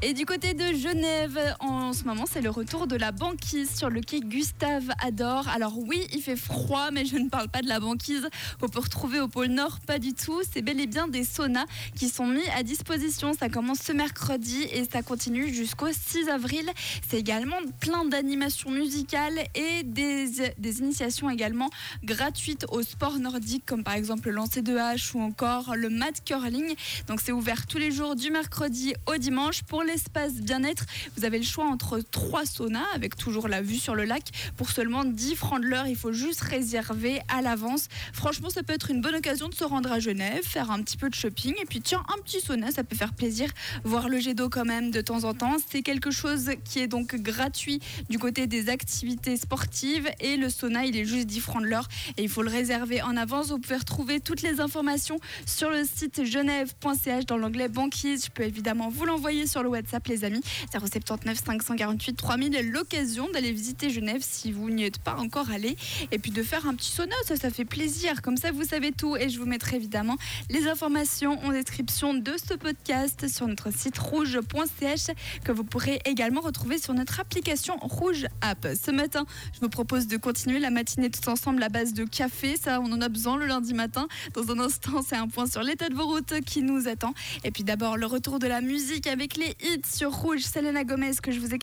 Et du côté de Genève, en ce moment, c'est le retour de la banquise sur le quai Gustave Ador. Alors oui, il fait froid, mais je ne parle pas de la banquise qu'on peut retrouver au pôle Nord, pas du tout. C'est bel et bien des saunas qui sont mis à disposition. Ça commence ce mercredi et ça continue jusqu'au 6 avril. C'est également plein d'animations musicales et des initiations également gratuites au sport nordique, comme par exemple le lancer de hache ou encore le mat curling. Donc c'est ouvert tous les jours du mercredi au dimanche. Pour l'espace bien-être, vous avez le choix entre 3 saunas avec toujours la vue sur le lac pour seulement 10 francs de l'heure. Il faut juste réserver à l'avance. Franchement, ça peut être une bonne occasion de se rendre à Genève, faire un petit peu de shopping et puis tiens, un petit sauna, ça peut faire plaisir. Voir le jet d'eau quand même de temps en temps. C'est quelque chose qui est donc gratuit du côté des activités sportives et le sauna, il est juste 10 francs de l'heure et il faut le réserver en avance. Vous pouvez retrouver toutes les informations sur le site genève.ch dans l'onglet banquise. Je peux évidemment vous l'envoyer sur le WhatsApp, les amis. 079 548 3000. L'occasion d'aller visiter Genève si vous n'y êtes pas encore allé. Et puis de faire un petit sauna, ça fait plaisir. Comme ça, vous savez tout. Et je vous mettrai évidemment les informations en description de ce podcast sur notre site rouge.ch que vous pourrez également retrouver sur notre application Rouge App. Ce matin, je vous propose de continuer la matinée tous ensemble à base de café. Ça, on en a besoin le lundi matin. Dans un instant, c'est un point sur l'état de vos routes qui nous attend. Et puis d'abord, le retour de la musique avec les hits sur Rouge. Selena Gomez que je vous ai